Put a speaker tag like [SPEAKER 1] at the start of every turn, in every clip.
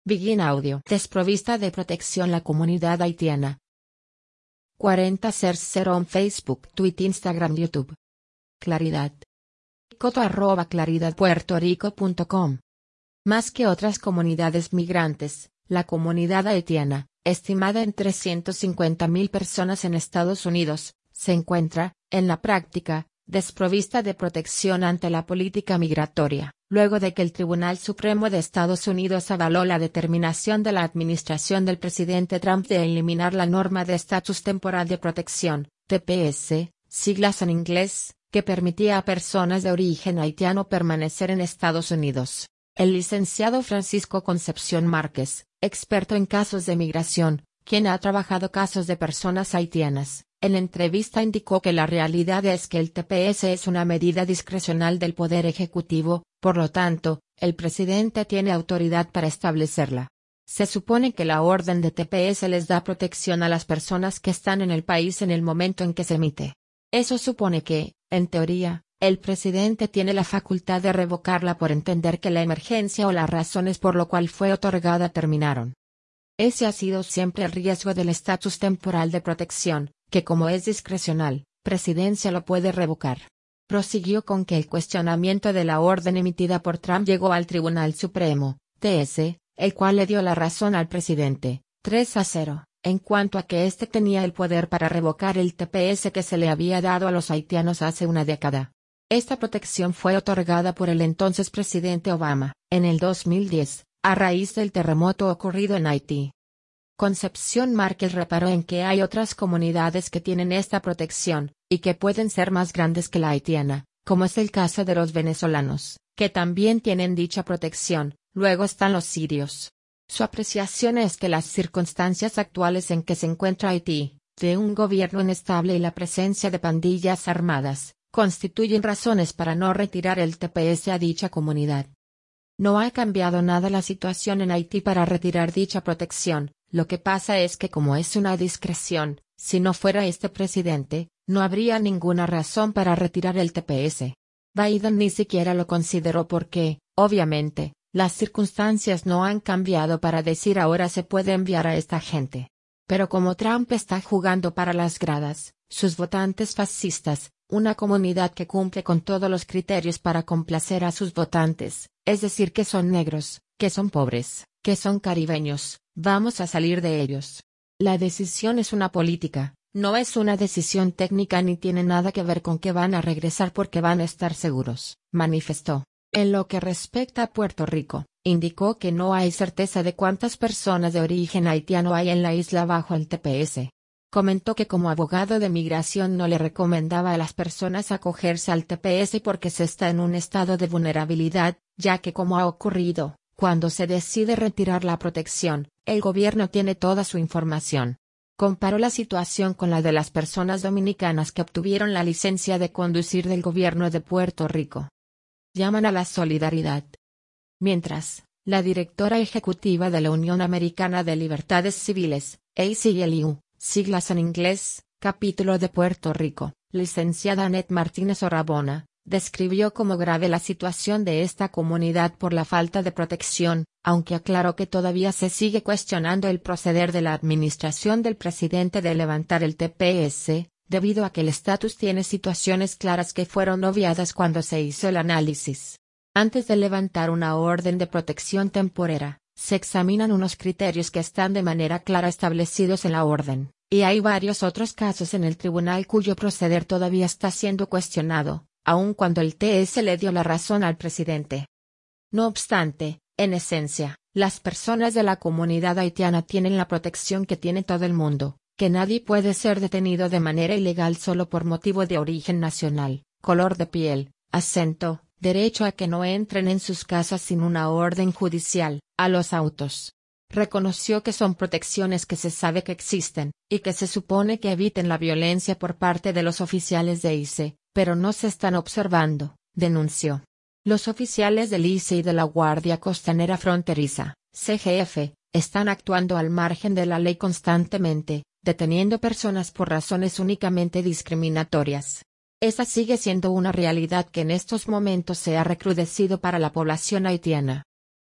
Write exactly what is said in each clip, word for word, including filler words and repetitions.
[SPEAKER 1] Begin Audio. Desprovista de protección la comunidad haitiana. cuarenta cero en Facebook, Twitter, Instagram, YouTube. Claridad. Coto arroba claridad puerto rico punto com. Más que otras comunidades migrantes, la comunidad haitiana, estimada en trescientas cincuenta mil personas en Estados Unidos, se encuentra, en la práctica, desprovista de protección ante la política migratoria, luego de que el Tribunal Supremo de Estados Unidos avaló la determinación de la administración del presidente Trump de eliminar la norma de estatus temporal de protección, T P S, siglas en inglés, que permitía a personas de origen haitiano permanecer en Estados Unidos. El licenciado Francisco Concepción Márquez, experto en casos de migración, quien ha trabajado casos de personas haitianas, en entrevista indicó que la realidad es que el T P S es una medida discrecional del Poder Ejecutivo, por lo tanto, el presidente tiene autoridad para establecerla. Se supone que la orden de T P S les da protección a las personas que están en el país en el momento en que se emite. Eso supone que, en teoría, el presidente tiene la facultad de revocarla por entender que la emergencia o las razones por lo cual fue otorgada terminaron. Ese ha sido siempre el riesgo del estatus temporal de protección, que como es discrecional, presidencia lo puede revocar. Prosiguió con que el cuestionamiento de la orden emitida por Trump llegó al Tribunal Supremo, T S, el cual le dio la razón al presidente, tres a cero, en cuanto a que éste tenía el poder para revocar el T P S que se le había dado a los haitianos hace una década. Esta protección fue otorgada por el entonces presidente Obama, en el dos mil diez, a raíz del terremoto ocurrido en Haití. Concepción Márquez reparó en que hay otras comunidades que tienen esta protección, y que pueden ser más grandes que la haitiana, como es el caso de los venezolanos, que también tienen dicha protección. Luego están los sirios. Su apreciación es que las circunstancias actuales en que se encuentra Haití, de un gobierno inestable y la presencia de pandillas armadas, constituyen razones para no retirar el T P S a dicha comunidad. No ha cambiado nada la situación en Haití para retirar dicha protección. Lo que pasa es que como es una discreción, si no fuera este presidente, no habría ninguna razón para retirar el T P S. Biden ni siquiera lo consideró porque, obviamente, las circunstancias no han cambiado para decir ahora se puede enviar a esta gente. Pero como Trump está jugando para las gradas, sus votantes fascistas, una comunidad que cumple con todos los criterios para complacer a sus votantes, es decir que son negros, que son pobres, que son caribeños, vamos a salir de ellos. La decisión es una política, no es una decisión técnica ni tiene nada que ver con que van a regresar porque van a estar seguros, manifestó. En lo que respecta a Puerto Rico, indicó que no hay certeza de cuántas personas de origen haitiano hay en la isla bajo el T P S. Comentó que como abogado de migración no le recomendaba a las personas acogerse al T P S porque se está en un estado de vulnerabilidad, ya que como ha ocurrido, cuando se decide retirar la protección, el gobierno tiene toda su información. Comparó la situación con la de las personas dominicanas que obtuvieron la licencia de conducir del gobierno de Puerto Rico. Llaman a la solidaridad. Mientras, la directora ejecutiva de la Unión Americana de Libertades Civiles, A C L U, siglas en inglés, capítulo de Puerto Rico, licenciada Annette Martínez Orabona, describió como grave la situación de esta comunidad por la falta de protección, aunque aclaró que todavía se sigue cuestionando el proceder de la administración del presidente de levantar el T P S, debido a que el estatus tiene situaciones claras que fueron obviadas cuando se hizo el análisis. Antes de levantar una orden de protección temporera, se examinan unos criterios que están de manera clara establecidos en la orden, y hay varios otros casos en el tribunal cuyo proceder todavía está siendo cuestionado, aun cuando el T S le dio la razón al presidente. No obstante, en esencia, las personas de la comunidad haitiana tienen la protección que tiene todo el mundo, que nadie puede ser detenido de manera ilegal solo por motivo de origen nacional, color de piel, acento, derecho a que no entren en sus casas sin una orden judicial, a los autos. Reconoció que son protecciones que se sabe que existen, y que se supone que eviten la violencia por parte de los oficiales de I C E, pero no se están observando, denunció. Los oficiales del I C E y de la Guardia Costanera Fronteriza, C G F, están actuando al margen de la ley constantemente, deteniendo personas por razones únicamente discriminatorias. Esa sigue siendo una realidad que en estos momentos se ha recrudecido para la población haitiana.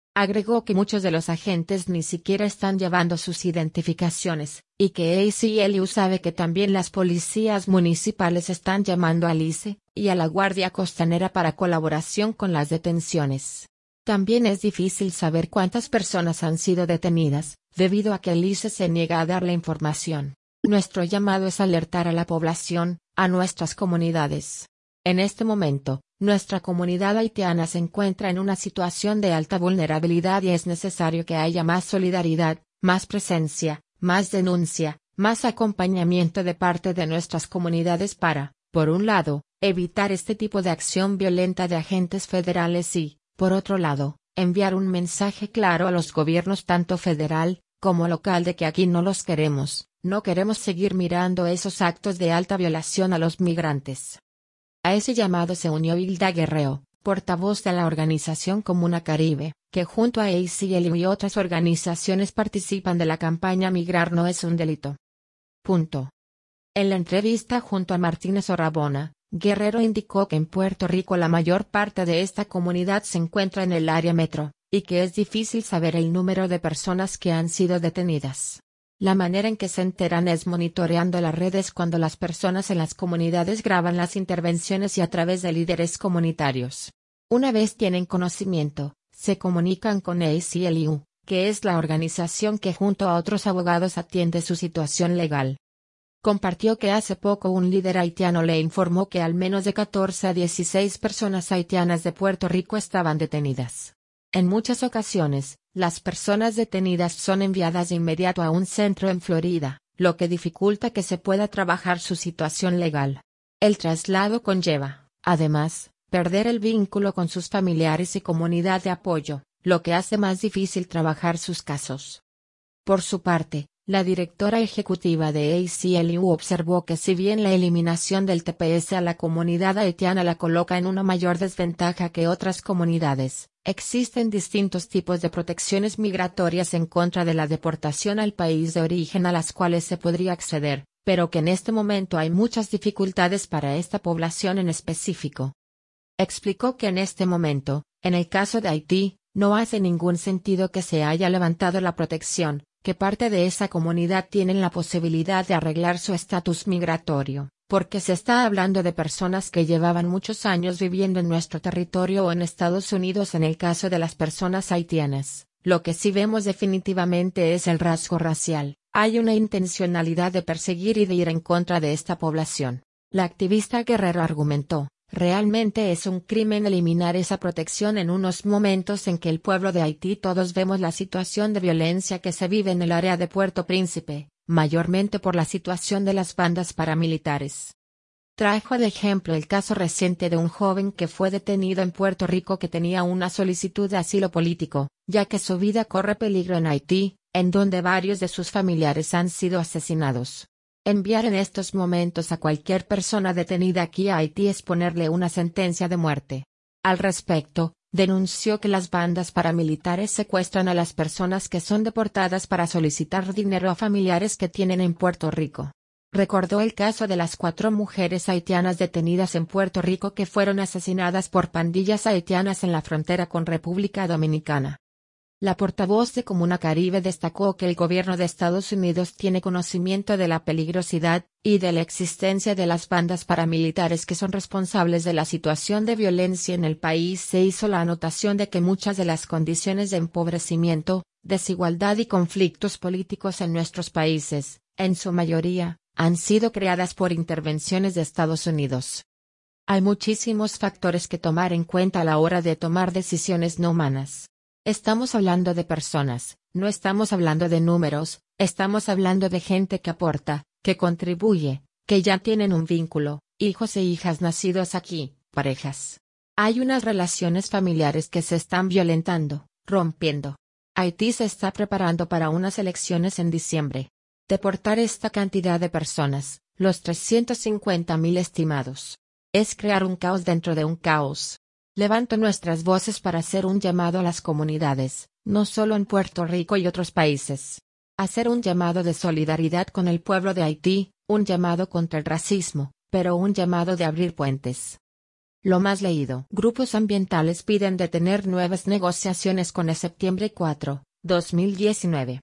[SPEAKER 1] Agregó que muchos de los agentes ni siquiera están llevando sus identificaciones, y que A C L U sabe que también las policías municipales están llamando al I C E y a la Guardia Costanera para colaboración con las detenciones. También es difícil saber cuántas personas han sido detenidas, debido a que el I C E se niega a dar la información. Nuestro llamado es alertar a la población, a nuestras comunidades. En este momento, nuestra comunidad haitiana se encuentra en una situación de alta vulnerabilidad y es necesario que haya más solidaridad, más presencia, más denuncia, más acompañamiento de parte de nuestras comunidades para, por un lado, evitar este tipo de acción violenta de agentes federales y, por otro lado, enviar un mensaje claro a los gobiernos tanto federal, como local de que aquí no los queremos, no queremos seguir mirando esos actos de alta violación a los migrantes. A ese llamado se unió Hilda Guerrero, portavoz de la organización Comuna Caribe, que junto a A C L U y otras organizaciones participan de la campaña Migrar no es un delito. Punto. En la entrevista junto a Martínez Orabona, Guerrero indicó que en Puerto Rico la mayor parte de esta comunidad se encuentra en el área metro, y que es difícil saber el número de personas que han sido detenidas. La manera en que se enteran es monitoreando las redes cuando las personas en las comunidades graban las intervenciones y a través de líderes comunitarios. Una vez tienen conocimiento, se comunican con A C L U, que es la organización que junto a otros abogados atiende su situación legal. Compartió que hace poco un líder haitiano le informó que al menos de catorce a dieciséis personas haitianas de Puerto Rico estaban detenidas. En muchas ocasiones, las personas detenidas son enviadas de inmediato a un centro en Florida, lo que dificulta que se pueda trabajar su situación legal. El traslado conlleva, además, perder el vínculo con sus familiares y comunidad de apoyo, lo que hace más difícil trabajar sus casos. Por su parte, la directora ejecutiva de A C L U observó que si bien la eliminación del T P S a la comunidad haitiana la coloca en una mayor desventaja que otras comunidades, existen distintos tipos de protecciones migratorias en contra de la deportación al país de origen a las cuales se podría acceder, pero que en este momento hay muchas dificultades para esta población en específico. Explicó que en este momento, en el caso de Haití, no hace ningún sentido que se haya levantado la protección, que parte de esa comunidad tienen la posibilidad de arreglar su estatus migratorio, porque se está hablando de personas que llevaban muchos años viviendo en nuestro territorio o en Estados Unidos en el caso de las personas haitianas. Lo que sí vemos definitivamente es el rasgo racial, hay una intencionalidad de perseguir y de ir en contra de esta población. La activista Guerrero argumentó, realmente es un crimen eliminar esa protección en unos momentos en que el pueblo de Haití todos vemos la situación de violencia que se vive en el área de Puerto Príncipe, mayormente por la situación de las bandas paramilitares. Trajo de ejemplo el caso reciente de un joven que fue detenido en Puerto Rico que tenía una solicitud de asilo político, ya que su vida corre peligro en Haití, en donde varios de sus familiares han sido asesinados. Enviar en estos momentos a cualquier persona detenida aquí a Haití es ponerle una sentencia de muerte. Al respecto, denunció que las bandas paramilitares secuestran a las personas que son deportadas para solicitar dinero a familiares que tienen en Puerto Rico. Recordó el caso de las cuatro mujeres haitianas detenidas en Puerto Rico que fueron asesinadas por pandillas haitianas en la frontera con República Dominicana. La portavoz de Comuna Caribe destacó que el gobierno de Estados Unidos tiene conocimiento de la peligrosidad y de la existencia de las bandas paramilitares que son responsables de la situación de violencia en el país. Se hizo la anotación de que muchas de las condiciones de empobrecimiento, desigualdad y conflictos políticos en nuestros países, en su mayoría, han sido creadas por intervenciones de Estados Unidos. Hay muchísimos factores que tomar en cuenta a la hora de tomar decisiones no humanas. Estamos hablando de personas, no estamos hablando de números, estamos hablando de gente que aporta, que contribuye, que ya tienen un vínculo, hijos e hijas nacidos aquí, parejas. Hay unas relaciones familiares que se están violentando, rompiendo. Haití se está preparando para unas elecciones en diciembre. Deportar esta cantidad de personas, los trescientos cincuenta mil estimados, es crear un caos dentro de un caos. Levanto nuestras voces para hacer un llamado a las comunidades, no solo en Puerto Rico y otros países. Hacer un llamado de solidaridad con el pueblo de Haití, un llamado contra el racismo, pero un llamado de abrir puentes. Lo más leído. Grupos ambientales piden detener nuevas negociaciones con E. Septiembre cuatro, dos mil diecinueve.